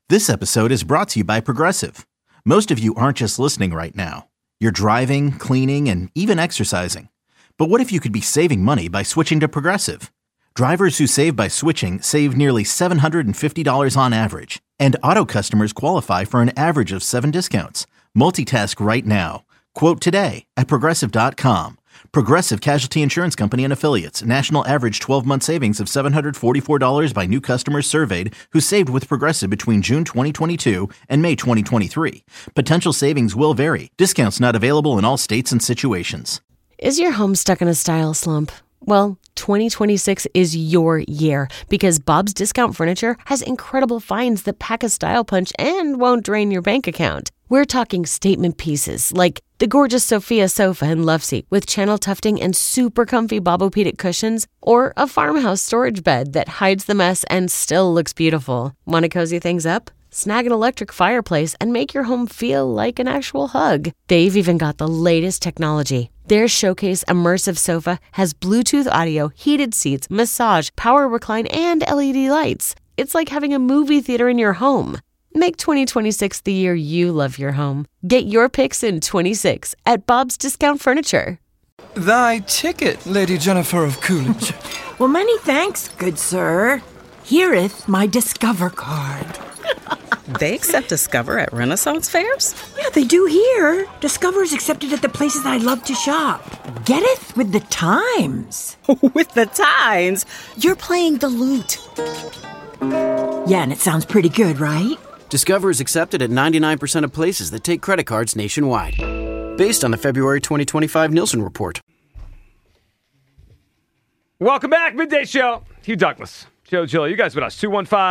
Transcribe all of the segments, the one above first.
This episode is brought to you by Progressive. Most of you aren't just listening right now. You're driving, cleaning, and even exercising. But what if you could be saving money by switching to Progressive? Drivers who save by switching save nearly $750 on average. And auto customers qualify for an average of 7 discounts. Multitask right now. Quote today at Progressive.com. Progressive Casualty Insurance Company and Affiliates. National average 12-month savings of $744 by new customers surveyed who saved with Progressive between June 2022 and May 2023. Potential savings will vary. Discounts not available in all states and situations. Is your home stuck in a style slump? Well, 2026 is your year because Bob's Discount Furniture has incredible finds that pack a style punch and won't drain your bank account. We're talking statement pieces like the gorgeous Sophia sofa and love seat with channel tufting and super comfy Bobopedic cushions, or a farmhouse storage bed that hides the mess and still looks beautiful. Want to cozy things up? Snag an electric fireplace and make your home feel like an actual hug. They've even got the latest technology. Their Showcase Immersive Sofa has Bluetooth audio, heated seats, massage, power recline, and LED lights. It's like having a movie theater in your home. Make 2026 the year you love your home. Get your picks in 26 at Bob's Discount Furniture. Thy ticket, Lady Jennifer of Coolidge. Well, many thanks, good sir. Here'th my Discover card. They accept Discover at Renaissance fairs? Yeah, they do here. Discover's accepted at the places I love to shop. Getteth with the times. With the times? You're playing the lute. Yeah, and it sounds pretty good, right? Discover is accepted at 99% of places that take credit cards nationwide. Based on the February 2025 Nielsen report. Welcome back, Midday Show. Hugh Douglas, Joe Gill, you guys with us.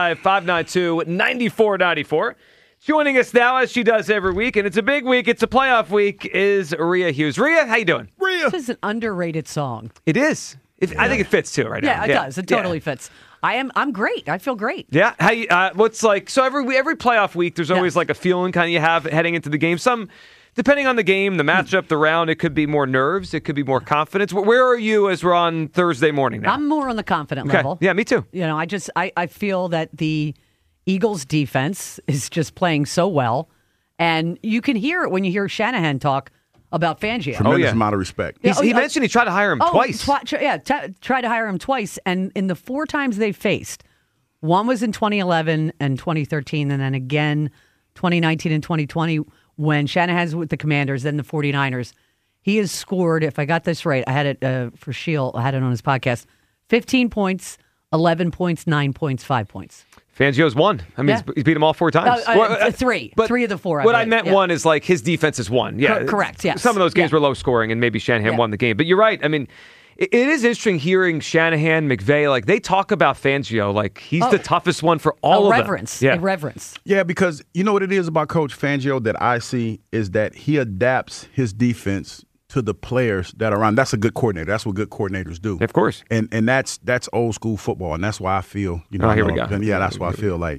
215-592-9494. Joining us now, as she does every week, and it's a big week, it's a playoff week, is Rhea Hughes. Rhea, how you doing? Rhea! This is an underrated song. It is. I think it fits, too, right now. Yeah, it does. It totally fits. I'm great. I feel great. Yeah. How what's like, so every playoff week, there's always like a feeling kind of you have heading into the game. Some, depending on the game, the matchup, the round, it could be more nerves. It could be more confidence. Where are you as we're on Thursday morning now? I'm more on the confident level. Yeah, me too. You know, I feel that the Eagles defense is just playing so well. And you can hear it when you hear Shanahan talk about Fangio. Tremendous amount of respect. He mentioned he tried to hire him twice. Tried to hire him twice. And in the 4 times they faced, one was in 2011 and 2013, and then again 2019 and 2020 when Shanahan's with the Commanders, then the 49ers. He has scored, if I got this right, I had it for Shield, I had it on his podcast, 15 points, 11 points, 9 points, 5 points. Fangio's won. I mean, he's beat them all 4 times. 3. But 3 of the 4. What I meant one is like his defense has won. Yeah, correct. Yes. Some of those games were low scoring, and maybe Shanahan won the game. But you're right. I mean, it is interesting hearing Shanahan, McVay, like they talk about Fangio like he's the toughest one for all of them. Reverence. Yeah, because you know what it is about Coach Fangio that I see is that he adapts his defense to the players that are around. That's a good coordinator. That's what good coordinators do. Of course. And that's old school football, and that's why I feel, here we go. Yeah, that's why I feel like,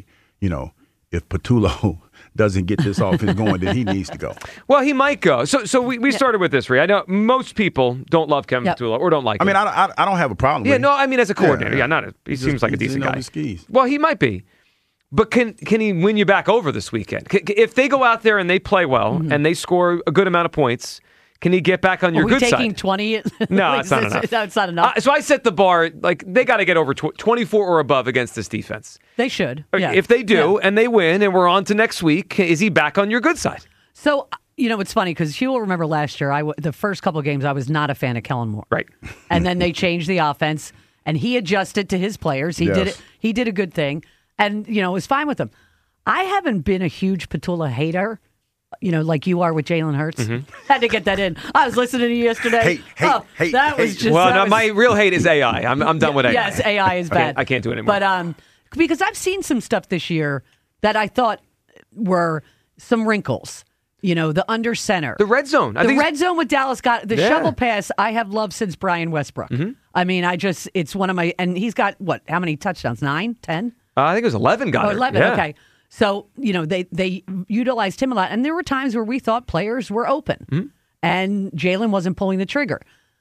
if Patullo doesn't get this offense going, then he needs to go. Well, he might go. So we started with this, Rhea. I know most people don't love Kevin Patullo or don't like him. I mean, I don't have a problem with him. Yeah, no, I mean, as a coordinator, he seems like a decent guy. Well, he might be. But can he win you back over this weekend? If they go out there and they play well and they score a good amount of points, can he get back on your good side? Are we taking 20? No, it's not enough. It's not enough. So I set the bar, like, they got to get over 24 or above against this defense. They should. Yeah. If they do, and they win, and we're on to next week, is he back on your good side? So, it's funny, because you will remember last year, the first couple of games, I was not a fan of Kellen Moore. Right. And then they changed the offense, and he adjusted to his players. He did it. He did a good thing, and, it was fine with him. I haven't been a huge Patullo hater. Like you are with Jalen Hurts. Mm-hmm. Had to get that in. I was listening to you yesterday. Hate. Was just... Well, my real hate is AI. I'm done with AI. Yes, AI is bad. I can't do it anymore. But because I've seen some stuff this year that I thought were some wrinkles. The under center. The red zone. The red zone with Dallas got the shovel pass I have loved since Brian Westbrook. Mm-hmm. I mean, it's one of my, and he's got how many touchdowns? 9, 10? I think it was 11 got 11, okay. So, they utilized him a lot. And there were times where we thought players were open and Jalen wasn't pulling the trigger.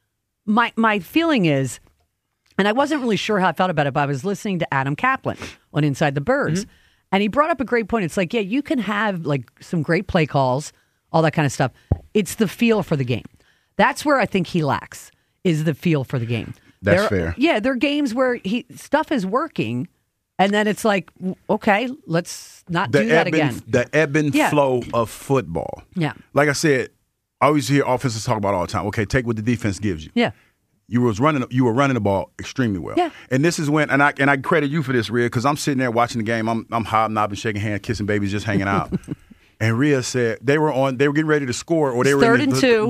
My feeling is, and I wasn't really sure how I felt about it, but I was listening to Adam Kaplan on Inside the Birds. And he brought up a great point. It's like, yeah, you can have like some great play calls, all that kind of stuff. It's the feel for the game. That's where I think he lacks, is the feel for the game. That's fair. Yeah, there are games where stuff is working, and then it's like, okay, let's not do that again. The ebb and flow of football. Yeah. Like I said, I always hear offenses talk about all the time. Okay, take what the defense gives you. Yeah. You were running the ball extremely well. Yeah. And this is when, and I credit you for this, Rhea, because I'm sitting there watching the game. I'm hobnobbing, shaking hands, kissing babies, just hanging out. And Rhea said they were getting ready to score, or they were third and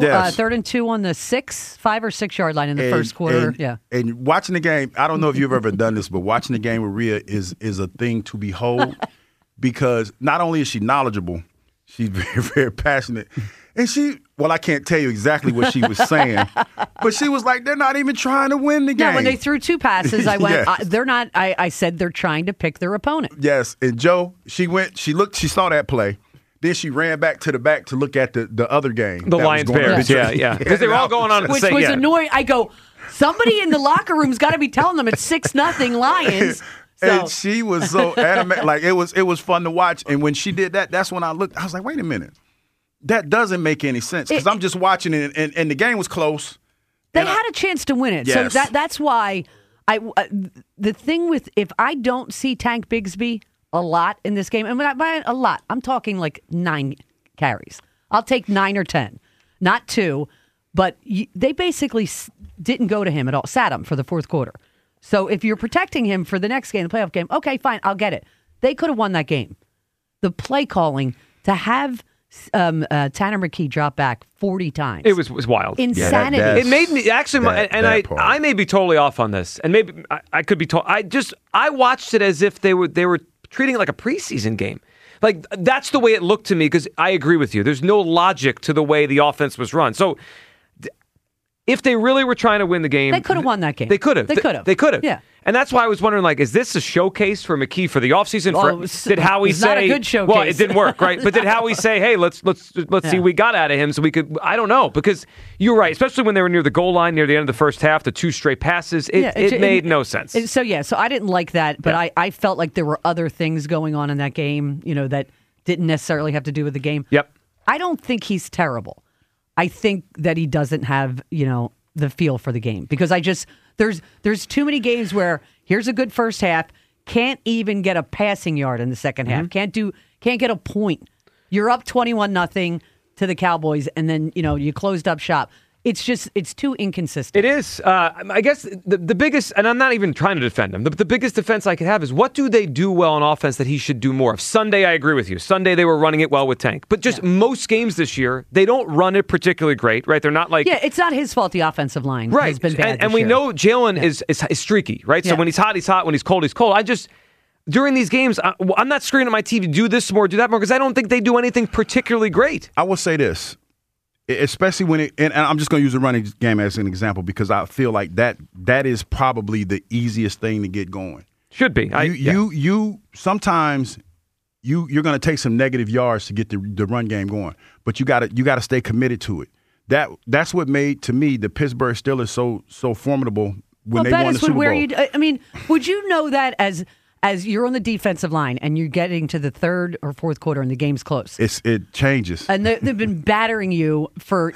two on the 5 or 6 yard line in the first quarter. And watching the game, I don't know if you've ever done this, but watching the game with Rhea is a thing to behold, because not only is she knowledgeable, she's very, very passionate. And I can't tell you exactly what she was saying, but she was like, they're not even trying to win the game. Yeah, when they threw 2 passes, I went, Yes. they're not, I said they're trying to pick their opponent. Yes, and Joe, she saw that play. Then she ran back to look at the other game. The Lions-Bears, yeah. Because they were all going on at the same time. Which was annoying. I go, somebody in the locker room's got to be telling them it's 6-0 Lions. So. And she was so animated. Like, it was fun to watch. And when she did that, that's when I looked. I was like, wait a minute. That doesn't make any sense, because I'm just watching it, and the game was close. They had a chance to win it. Yes. So that's why the thing with, if I don't see Tank Bigsby a lot in this game, and by a lot, I'm talking like 9 carries. I'll take 9 or 10, not 2. But they basically didn't go to him at all, sat him for the fourth quarter. So if you're protecting him for the next game, the playoff game, okay, fine, I'll get it. They could have won that game. The play calling, to have Tanner McKee drop back 40 times. It was wild. Insanity. It made me actually, I may be totally off on this, and maybe I could be. I watched it as if they were treating it like a preseason game. Like, that's the way it looked to me, because I agree with you. There's no logic to the way the offense was run. So if they really were trying to win the game, they could have won that game. They could have. They could have. Yeah. And that's why I was wondering, like, is this a showcase for McKee for the offseason? Did Howie say? Not a good showcase. Well, it didn't work, right? But did Howie say, "Hey, let's see what we got out of him, so we could"? I don't know, because you're right, especially when they were near the goal line, near the end of the first half, the 2 straight passes, it made no sense. So I didn't like that, but I felt like there were other things going on in that game, that didn't necessarily have to do with the game. Yep. I don't think he's terrible. I think that he doesn't have, the feel for the game, because there's too many games where here's a good first half, can't even get a passing yard in the second half, can't get a point. You're up 21-0 to the Cowboys, and then you closed up shop. It's too inconsistent. It is. I guess the biggest, and I'm not even trying to defend him, the biggest defense I could have is, what do they do well on offense that he should do more of? Sunday, I agree with you. Sunday, they were running it well with Tank. But just most games this year, they don't run it particularly great, right? They're not like... Yeah, it's not his fault the offensive line has been bad and we know Jalen is streaky, right? So when he's hot, he's hot. When he's cold, he's cold. During these games, I'm not screaming at my TV, do this more, do that more, because I don't think they do anything particularly great. I will say this. Especially when and I'm just going to use the running game as an example, because I feel like that is probably the easiest thing to get going. Should be. You sometimes you're going to take some negative yards to get the run game going, but you got to stay committed to it. That's what made, to me, the Pittsburgh Steelers so formidable when they won the Super Bowl. Would you know that as you're on the defensive line and you're getting to the third or fourth quarter and the game's close? It changes. And they've been battering you for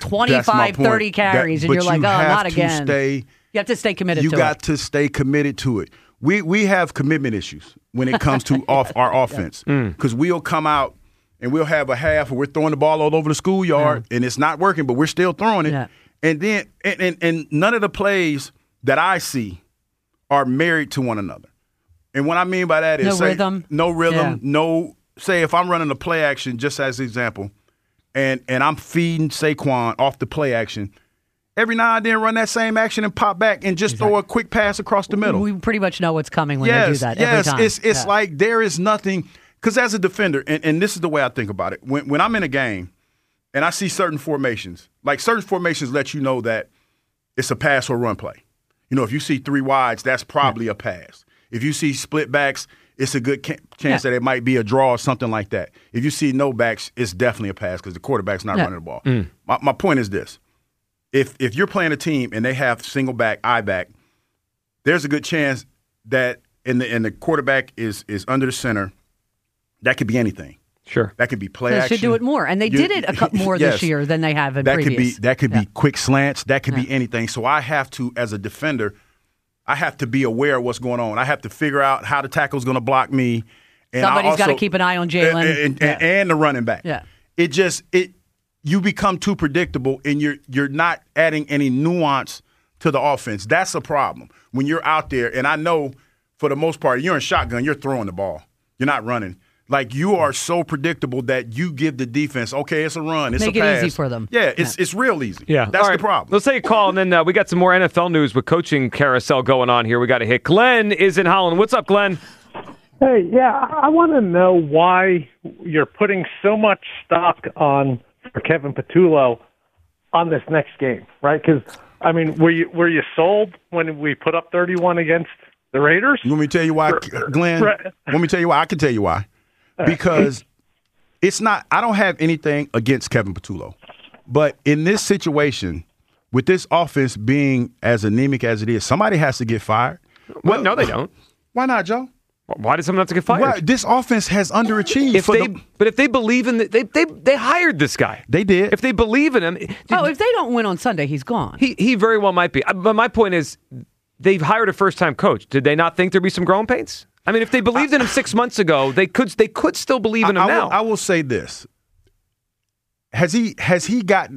25, 30 carries, and you're like, not again. You have to stay committed to it. You got to stay committed to it. We have commitment issues when it comes to our offense, because we'll come out and we'll have a half where we're throwing the ball all over the schoolyard and it's not working, but we're still throwing it. Yeah. And then and none of the plays that I see are married to one another. And what I mean by that is no rhythm, no, say if I'm running a play action, just as an example, and I'm feeding Saquon off the play action, every now and then run that same action and pop back and just throw a quick pass across the middle. We pretty much know what's coming when they do that every time. It's like there is nothing, because as a defender, and this is the way I think about it, when I'm in a game and I see certain formations let you know that it's a pass or run play. If you see 3 wides, that's probably a pass. If you see split backs, it's a good chance that it might be a draw or something like that. If you see no backs, it's definitely a pass, because the quarterback's not running the ball. My point is this. If you're playing a team and they have single back, I back, there's a good chance that and the quarterback is under the center That could be anything. Sure. That could be play They action. should do it more. And they did it more Yes. this year than they have in that previous. That could be quick slants. That could be anything. So I have to, as a defender, I have to be aware of what's going on. I have to figure out how the tackle's going to block me. And Somebody's got to keep an eye on Jalen. And the running back. Yeah. You become too predictable, and you're not adding any nuance to the offense. That's a problem when you're out there. And I know for the most part, you're in shotgun, you're throwing the ball. You're not running. Like, you are so predictable that you give the defense, okay, it's a run, it's Make a pass. it easy for them. Yeah, it's real easy. Yeah, that's all right. the problem. Let's take a call, and then we got some more NFL news with coaching carousel going on here. We got to hit. Glenn is in Holland. What's up, Glenn? Hey, yeah, I want to know why you're putting so much stock on for Kevin Patullo on this next game, right? Because, I mean, were you sold when we put up 31 against the Raiders? Let me tell you why, Glenn. Let me tell you why. I can tell you why. Because it's not – I don't have anything against Kevin Patullo. But in this situation, with this offense being as anemic as it is, somebody has to get fired. Well, no, they don't. Why not, Joe? Why does someone have to get fired? Well, this offense has underachieved. But if they believe in they hired this guy. They did. If they believe in him. If they don't win on Sunday, he's gone. He very well might be. But my point is, they've hired a first-time coach. Did they not think there'd be some growing pains? I mean, if they believed in him 6 months ago, they could still believe in him now. I will say this: has he gotten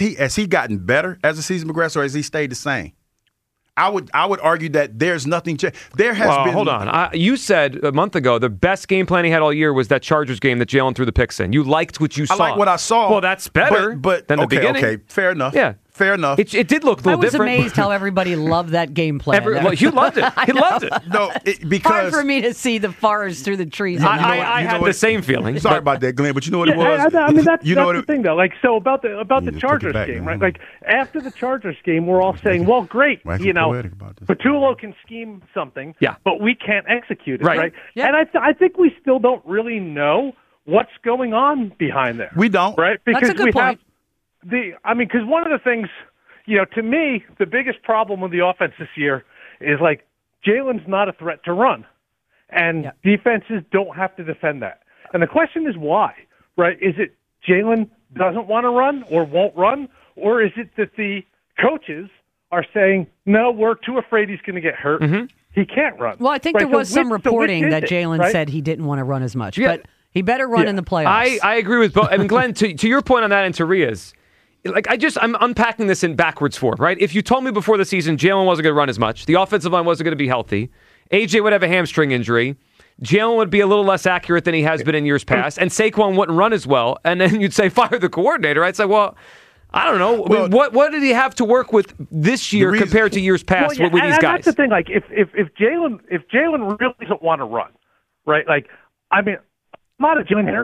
better as the season progressed, or has he stayed the same? I would argue that there's nothing. There has been. Hold on. You said a month ago the best game plan he had all year was that Chargers game that Jalen threw the picks in. You liked what you saw. I like what I saw. Well, that's better than the beginning. Okay, fair enough. Yeah. Fair enough. It did look a little different. I was amazed how everybody loved that game plan. You loved it. He loved it. No, because hard for me to see the forest through the trees. I had the same feeling. Sorry about that, Glenn, but you know what it was? I mean, that's the thing, though. Like, so about the Chargers game, right? Like, after the Chargers game, we're all saying, well, great, Patullo can scheme something, but we can't execute it, right? Yeah. And I think we still don't really know what's going on behind there. We don't. Right? Because that's a good point. Because one of the things, to me, the biggest problem with the offense this year is, like, Jalen's not a threat to run. And defenses don't have to defend that. And the question is why, right? Is it Jalen doesn't want to run or won't run? Or is it that the coaches are saying, no, we're too afraid he's going to get hurt. Mm-hmm. He can't run. Well, I think there was some reporting that Jalen said he didn't want to run as much. Yeah. But he better run in the playoffs. I agree with both. I mean, Glenn, to your point on that and to Ria's, like, I'm unpacking this in backwards form, right? If you told me before the season Jalen wasn't going to run as much, the offensive line wasn't going to be healthy, AJ would have a hamstring injury, Jalen would be a little less accurate than he has been in years past, and Saquon wouldn't run as well, and then you'd say fire the coordinator. I'd say, well, I don't know. Well, I mean, what did he have to work with this year compared to years past with these guys? That's the thing. Like, if Jalen really doesn't want to run, right? Like, I mean, I'm not a Jalen hitter.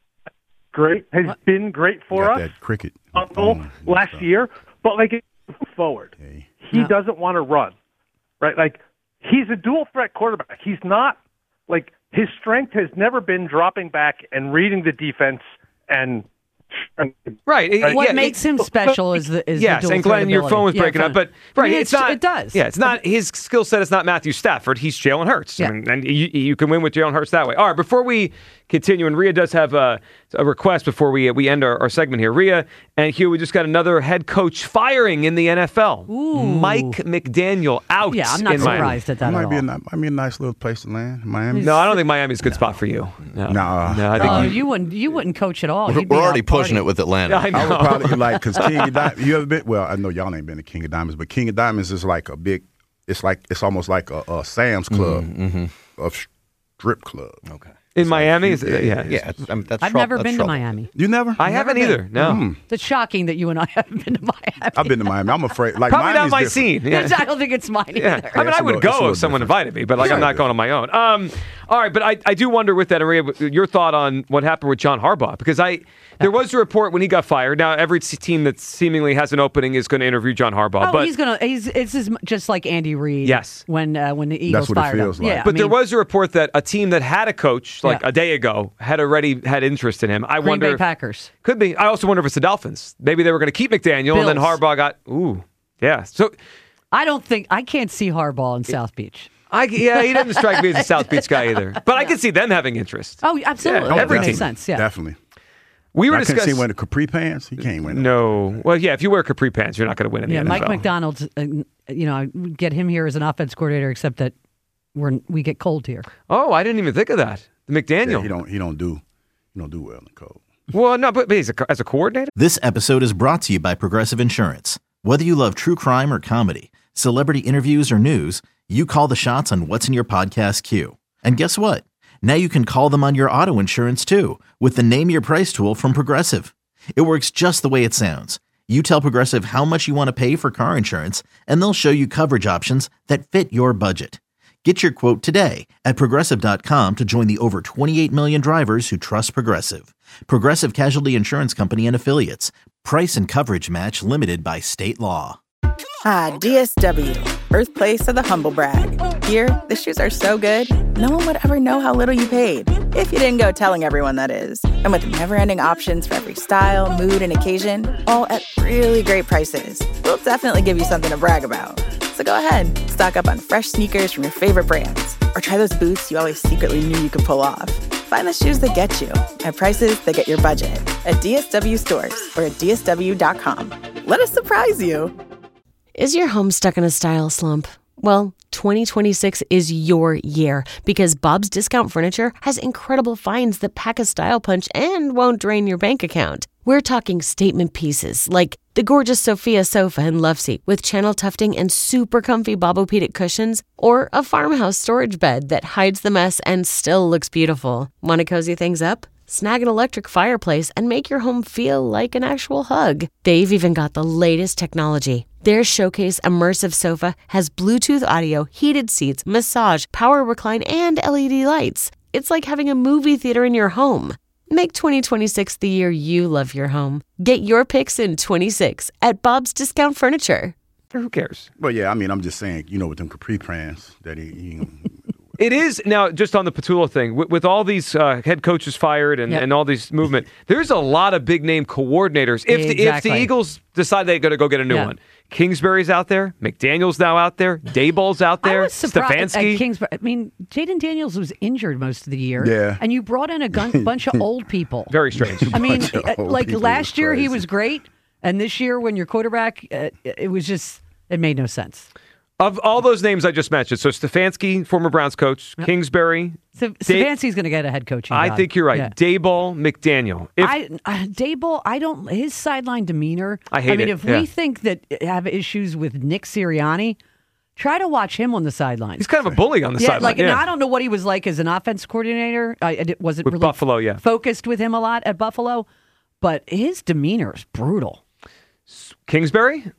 Great, has been great for us. That cricket last year, but like forward, he doesn't want to run, right? Like, he's a dual threat quarterback. He's not like, his strength has never been dropping back and reading the defense and. Right. What makes him special is the yes. dual And Glenn, your phone was breaking up, but right, it's not. It does. Yeah, it's not his skill set. It's not Matthew Stafford. He's Jalen Hurts. Yeah. I mean, and you can win with Jalen Hurts that way. All right. Before we continue, and Rhea does have a request before we end our segment here. Rhea and Hugh, we just got another head coach firing in the NFL. Ooh. Mike McDaniel out. Yeah, I'm not surprised at that. Might be a nice little place to land, Miami. No, I don't think Miami's a good spot for you. No, I think you wouldn't coach at all. We're already pushing it with Atlanta. I know. I would probably like, because King of Diamonds, you ever been? Well, I know y'all ain't been to King of Diamonds, but King of Diamonds is like a big. It's almost like a Sam's Club, a strip club. Okay. In Miami? Yeah. I've never been to Miami. You never? I haven't either. No. It's shocking that you and I haven't been to Miami. I've been to Miami. I'm afraid. Like, probably Miami's not my different. scene. Yeah. I don't think it's mine either. I mean, I would go if someone invited me, but like, I'm not going on my own. All right, but I do wonder with that, Maria, your thought on what happened with John Harbaugh, because there was a report when he got fired. Now every team that seemingly has an opening is going to interview John Harbaugh. But it's just like Andy Reid. Yes. When the Eagles fired him. Like. Yeah, but there was a report that a team that had a coach like a day ago had already had interest in him. I Green wonder. Bay Packers. Could be. I also wonder if it's the Dolphins. Maybe they were going to keep McDaniel, and then Harbaugh got. Ooh, yeah. So I can't see Harbaugh in South Beach. He didn't strike me as a South Beach guy either. But I can see them having interest. Oh, absolutely. Every makes team. sense. Yeah, Definitely. We were I couldn't see discussing. him wearing the capri pants. He can't win. No. Well, yeah. If you wear capri pants, you're not going to win in the NFL. Mike McDonald's. I get him here as an offense coordinator, except that we get cold here. Oh, I didn't even think of that. The McDaniel. Yeah, he don't do well in the cold. Well, no, but as a coordinator. This episode is brought to you by Progressive Insurance. Whether you love true crime or comedy, celebrity interviews or news, you call the shots on what's in your podcast queue. And guess what? Now you can call them on your auto insurance too with the Name Your Price tool from Progressive. It works just the way it sounds. You tell Progressive how much you want to pay for car insurance, and they'll show you coverage options that fit your budget. Get your quote today at Progressive.com to join the over 28 million drivers who trust Progressive. Progressive Casualty Insurance Company and Affiliates. Price and coverage match limited by state law. Ah, DSW, birthplace of the humble brag. Here, the shoes are so good, no one would ever know how little you paid. If you didn't go telling everyone, that is. And with never-ending options for every style, mood, and occasion, all at really great prices, we'll definitely give you something to brag about. So go ahead, stock up on fresh sneakers from your favorite brands, or try those boots you always secretly knew you could pull off. Find the shoes that get you at prices that get your budget at DSW stores or at DSW.com. Let us surprise you. Is your home stuck in a style slump? Well, 2026 is your year because Bob's Discount Furniture has incredible finds that pack a style punch and won't drain your bank account. We're talking statement pieces like the gorgeous Sophia sofa and love seat with channel tufting and super comfy Bobopedic cushions, or a farmhouse storage bed that hides the mess and still looks beautiful. Want to cozy things up? Snag an electric fireplace and make your home feel like an actual hug. They've even got the latest technology. Their Showcase Immersive Sofa has Bluetooth audio, heated seats, massage, power recline, and LED lights. It's like having a movie theater in your home. Make 2026 the year you love your home. Get your picks in 26 at Bob's Discount Furniture. Who cares? Well, yeah, I mean, I'm just saying, with them capri pants that he It is now just on the Patullo thing with all these head coaches fired and all these movement. There's a lot of big name coordinators. If the Eagles decide they're going to go get a new one, Kingsbury's out there, McDaniel's now out there, Daboll's out there, Stefanski. Jaden Daniels was injured most of the year. Yeah, and you brought in a bunch of old people. Very strange. I mean, like last year he was great, and this year when your quarterback, it made no sense. Of all those names I just mentioned, so Stefanski, former Browns coach, Kingsbury. Stefanski's going to get a head coaching job. I think you're right. Yeah. Daboll, McDaniel. Daboll, his sideline demeanor. I hate it. If we think that have issues with Nick Sirianni, try to watch him on the sidelines. He's kind of a bully on the sideline. I don't know what he was like as an offense coordinator. Was it with really Buffalo? Focused with him a lot at Buffalo, but his demeanor is brutal. Kingsbury.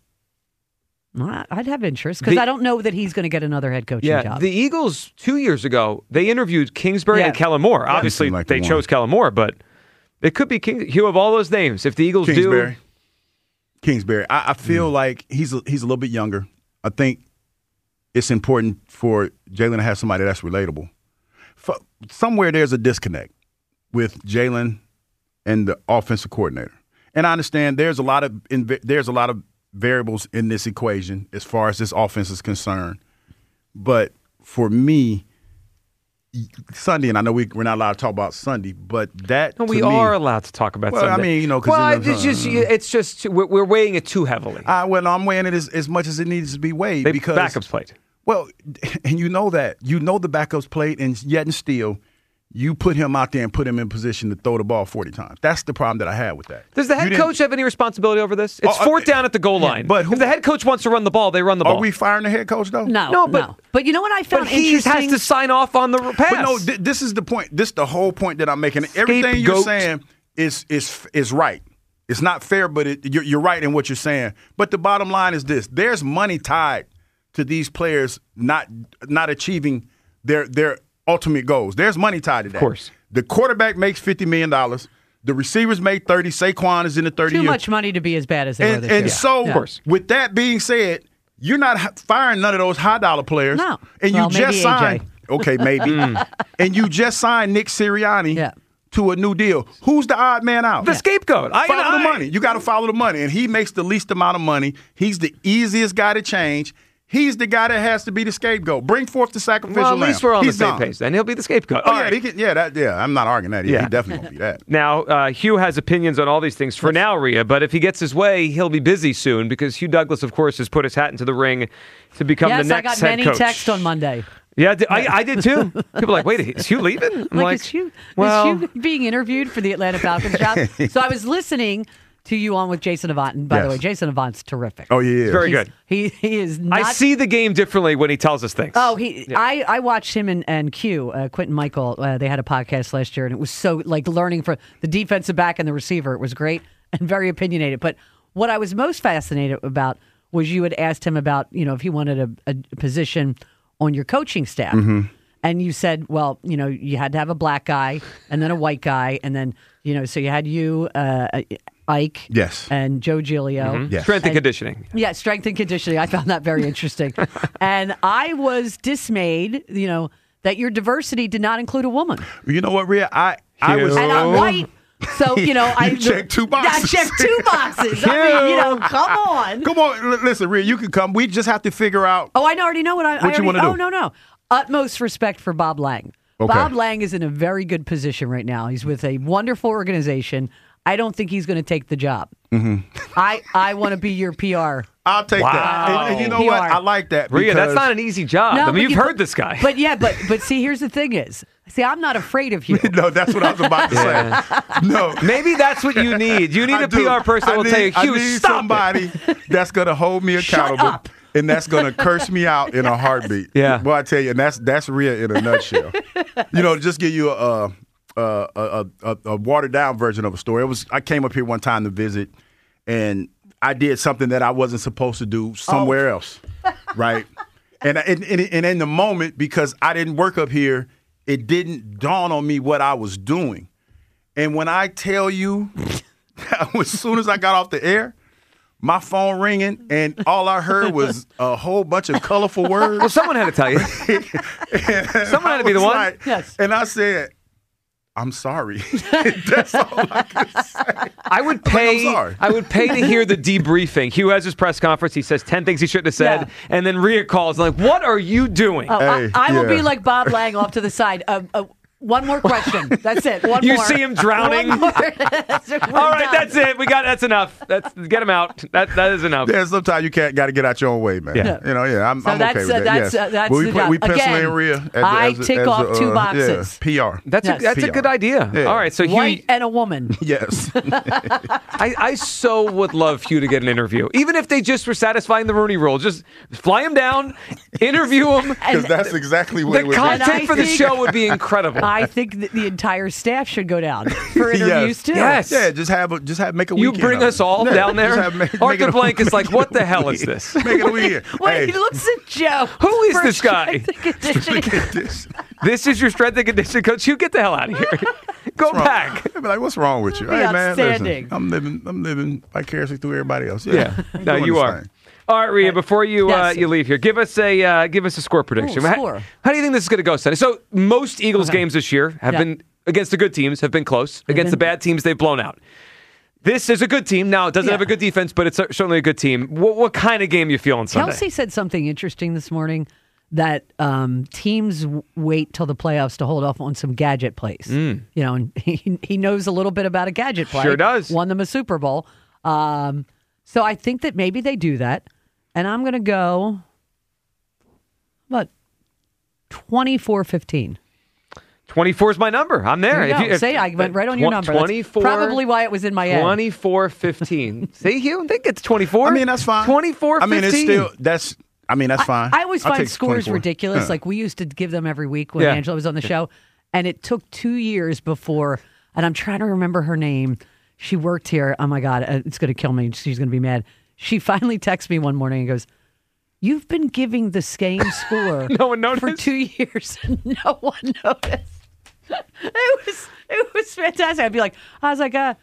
I'd have interest because I don't know that he's going to get another head coaching job. The Eagles 2 years ago, they interviewed Kingsbury and Kellen Moore. Yeah. Obviously, they chose Kellen Moore, but it could be Hugh of all those names. If the Eagles Kingsbury. I feel like he's a little bit younger. I think it's important for Jalen to have somebody that's relatable. Somewhere there's a disconnect with Jalen and the offensive coordinator, and I understand there's a lot of variables in this equation as far as this offense is concerned. But for me, Sunday, and I know we're not allowed to talk about Sunday, but we are allowed to talk about Sunday. I mean, it's just we're weighing it too heavily. I'm weighing it as much as it needs to be weighed because backups played. Well, and the backups played, and yet and still, you put him out there and put him in position to throw the ball 40 times. That's the problem that I had with that. Does the head coach have any responsibility over this? It's fourth down at the goal line. But if the head coach wants to run the ball, they run the ball. Are we firing the head coach, though? No. But you know what I found interesting? He has to sign off on the pass. But no, this is the point. This is the whole point that I'm making. Everything you're saying is right. It's not fair, but you're right in what you're saying. But the bottom line is this. There's money tied to these players not achieving their ultimate goals. There's money tied to that. Of course. The quarterback makes $50 million. The receivers make 30. Saquon is in the 30 Too much money to be as bad as they were this year. And so, with that being said, you're not firing none of those high-dollar players. No. And you just signed. Okay, maybe. And you just signed Nick Sirianni to a new deal. Who's the odd man out? The scapegoat. Follow the money. You got to follow the money. And he makes the least amount of money. He's the easiest guy to change. He's the guy that has to be the scapegoat. Bring forth the sacrificial lamb. Well, at least we're on He's the same gone. page. Then he'll be the scapegoat. Oh, All yeah, right. I'm not arguing that. He definitely won't be that. Now, Hugh has opinions on all these things for now, Rhea, but if he gets his way, he'll be busy soon because Hugh Douglas, of course, has put his hat into the ring to become the next head coach. Yes, I got many texts on Monday. Yeah, I did too. People are like, wait, is Hugh leaving? I'm is Hugh being interviewed for the Atlanta Falcons job? So I was listening to you on with Jason Avant. And by the way, Jason Avant's terrific. Oh, yeah. He's very good. He is not... I see the game differently when he tells us things. Oh, I watched him and Q, Quentin Michael. They had a podcast last year, and it was so learning for the defensive back and the receiver. It was great and very opinionated. But what I was most fascinated about was you had asked him about, if he wanted a position on your coaching staff. Mm-hmm. And you said, well, you had to have a black guy and then a white guy. And then, so you had you, Ike. Yes. And Joe Giglio. Mm-hmm. Yes. Strength and conditioning. Yeah, strength and conditioning. I found that very interesting. And I was dismayed, that your diversity did not include a woman. You know what, Rhea? I was... And I'm white. So, I checked 2 boxes. I checked 2 boxes. I mean, come on. Come on. Listen, Rhea, you can come. We just have to figure out. Oh, I already know what you want to do. Oh, no. Utmost respect for Bob Lang. Okay. Bob Lang is in a very good position right now. He's with a wonderful organization. I don't think he's going to take the job. Mm-hmm. I want to be your PR. I'll take that. And you know what? I like that. Rhea, that's not an easy job. No, you've heard this guy. But see, here's the thing is, I'm not afraid of you. No, that's what I was about to say. No. Maybe that's what you need. You need a PR person that will tell you, Hugh, I need stop somebody that's going to hold me accountable. Shut up. And that's going to curse me out in a heartbeat. Yeah. Boy, I tell you, and that's Rhea in a nutshell. Just give you a watered down version of a story. I came up here one time to visit, and I did something that I wasn't supposed to do somewhere else, right? And in the moment, because I didn't work up here, it didn't dawn on me what I was doing. And when I tell you, as soon as I got off the air, my phone ringing, and all I heard was a whole bunch of colorful words. Well, someone had to tell you. Someone had to be the one. Yes. And I said, I'm sorry. That's all I could say. I would pay to hear the debriefing. Hugh has his press conference. He says 10 things he shouldn't have said. Yeah. And then Rhea calls like, what are you doing? I will be like Bob Lang off to the side. One more question. That's it. One more. You see him drowning? All right, that's it. That's enough. Get him out. That is enough. Yeah, sometimes you got to get out your own way, man. Yeah. I'm okay with that. That's we the job. pencil Again, in Rhea. I tick off 2 boxes. PR. That's a good idea. Yeah. All right, so White and a woman. Yes. I so would love Hugh to get an interview. Even if they just were satisfying the Rooney Rule. Just fly him down, interview him. Because that's exactly what it would be. The content for the show would be incredible. I think that the entire staff should go down for interviews too. Yes. Yeah, just make a weekend. You bring us all down there. Arthur Blank is like, what the hell is this? Make it a weekend. Wait, he looks at Joe. Who is this guy? This is your strength and conditioning coach. You get the hell out of here. Go back. I'd be like, what's wrong with you? Hey man, listen, I'm living vicariously through everybody else. Yeah. No, you are. All right, Rhea, before you leave here, give us a score prediction. Score. How do you think this is going to go, Sonny? So most Eagles games this year have been against the good teams, have been close. Against the bad teams, they've blown out. This is a good team. Now, it doesn't have a good defense, but it's certainly a good team. What kind of game you feel on Sunday? Kelsey said something interesting this morning, that teams wait till the playoffs to hold off on some gadget plays. And he knows a little bit about a gadget play. Sure does. Won them a Super Bowl. So I think that maybe they do that. And I'm going to go, 24-15. 24 is my number. I'm there. I went right on your number. 24. That's probably why it was in my head. 24-15. See, Hugh? I think it's 24. I mean, that's fine. 24-15. I mean, it's still, that's fine. I always find scores 24. ridiculous. Yeah. Like, we used to give them every week when Angela was on the show. And it took 2 years before, and I'm trying to remember her name. She worked here. Oh, my God. It's going to kill me. She's going to be mad. She finally texts me one morning and goes, "You've been giving the same score no one noticed for 2 years, and no one noticed." It was fantastic. I was like,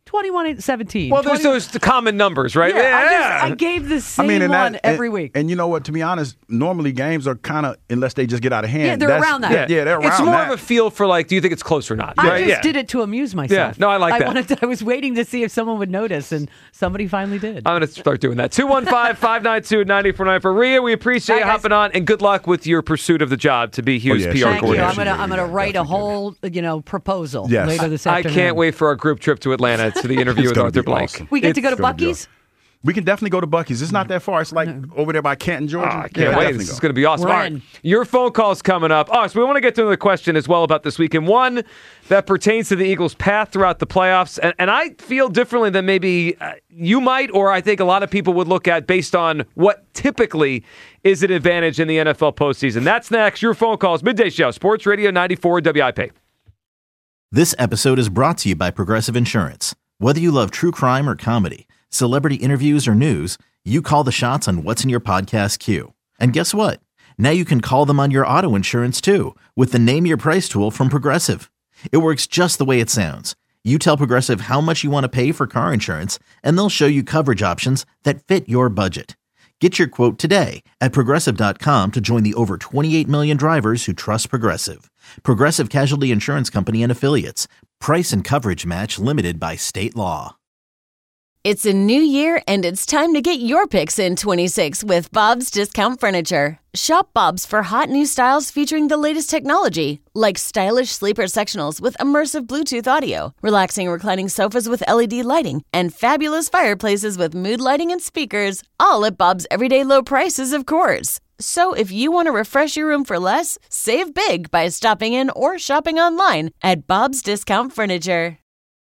21-17. Well, there's those common numbers, right? Yeah. I gave the same one every week. And you know what? To be honest, normally games are kind of, unless they just get out of hand. Yeah, they're around that. Yeah, they're around that. It's more of a feel for like, do you think it's close or not? I just did it to amuse myself. Yeah, no, I like that. I was waiting to see if someone would notice, and somebody finally did. I'm going to start doing that. 215-592-9494. For Rhea, we appreciate you hopping on, and good luck with your pursuit of the job to be Hughes' PR coordinator. Thank you. I'm going to write a whole, proposal later this afternoon. I can't wait for our group trip to Atlanta to the interview with Arthur Blank. Awesome. We get to go to Buc-ee's? We can definitely go to Buc-ee's. It's not that far. It's like over there by Canton, Georgia. I can't wait. This is going to be awesome. All right. Your phone call's coming up. So we want to get to another question as well about this weekend. One that pertains to the Eagles' path throughout the playoffs. And I feel differently than maybe you might, or I think a lot of people would look at based on what typically is an advantage in the NFL postseason. That's next. Your phone calls. Midday Show. Sports Radio 94 WIP. This episode is brought to you by Progressive Insurance. Whether you love true crime or comedy, celebrity interviews or news, you call the shots on what's in your podcast queue. And guess what? Now you can call them on your auto insurance too with the Name Your Price tool from Progressive. It works just the way it sounds. You tell Progressive how much you want to pay for car insurance, and they'll show you coverage options that fit your budget. Get your quote today at Progressive.com to join the over 28 million drivers who trust Progressive. Progressive Casualty Insurance Company and Affiliates. Price and coverage match limited by state law. It's a new year, and it's time to get your picks in 26 with Bob's Discount Furniture. Shop Bob's for hot new styles featuring the latest technology, like stylish sleeper sectionals with immersive Bluetooth audio, relaxing reclining sofas with LED lighting, and fabulous fireplaces with mood lighting and speakers, all at Bob's everyday low prices, of course. So if you want to refresh your room for less, save big by stopping in or shopping online at Bob's Discount Furniture.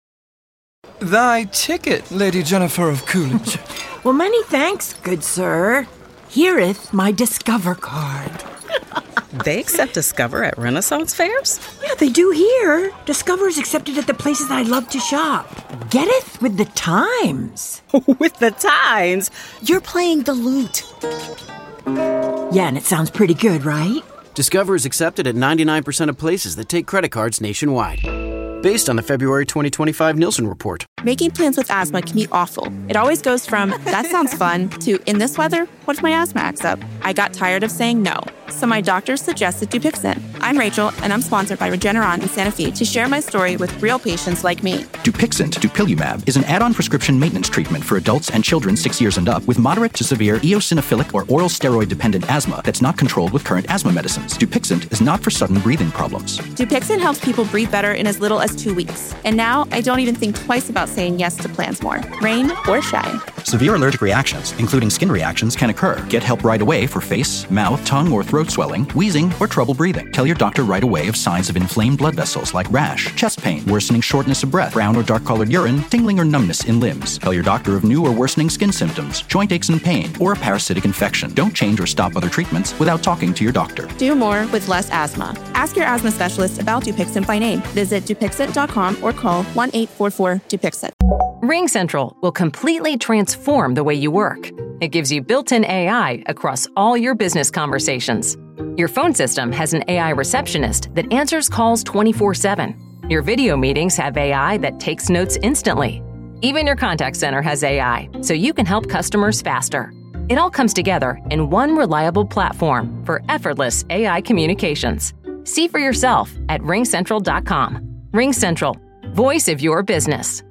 Thy ticket, Lady Jennifer of Coolidge. Well, many thanks, good sir. Here'th my Discover card. They accept Discover at Renaissance fairs? Yeah, they do here. Discover is accepted at the places I love to shop. Getteth with the times. With the times? You're playing the lute. Yeah, and it sounds pretty good, right? Discover is accepted at 99% of places that take credit cards nationwide. Based on the February 2025 Nielsen report. Making plans with asthma can be awful. It always goes from, that sounds fun, to, in this weather, what if my asthma acts up? I got tired of saying no. So my doctor suggested Dupixent. I'm Rachel, and I'm sponsored by Regeneron in Santa Fe to share my story with real patients like me. Dupixent, dupilumab, is an add-on prescription maintenance treatment for adults and children 6 years and up with moderate to severe eosinophilic or oral steroid-dependent asthma that's not controlled with current asthma medicines. Dupixent is not for sudden breathing problems. Dupixent helps people breathe better in as little as 2 weeks. And now I don't even think twice about saying yes to plans more, rain or shine. Severe allergic reactions, including skin reactions, can occur. Get help right away for face, mouth, tongue, or throat swelling, wheezing, or trouble breathing. Tell your doctor right away of signs of inflamed blood vessels like rash, chest pain, worsening shortness of breath, brown or dark-colored urine, tingling or numbness in limbs. Tell your doctor of new or worsening skin symptoms, joint aches and pain, or a parasitic infection. Don't change or stop other treatments without talking to your doctor. Do more with less asthma. Ask your asthma specialist about Dupixent by name. Visit Dupixent.com or call 1-844-DUPIXENT. RingCentral will completely transform the way you work. It gives you built-in AI across all your business conversations. Your phone system has an AI receptionist that answers calls 24/7. Your video meetings have AI that takes notes instantly. Even your contact center has AI, so you can help customers faster. It all comes together in one reliable platform for effortless AI communications. See for yourself at RingCentral.com. RingCentral, voice of your business.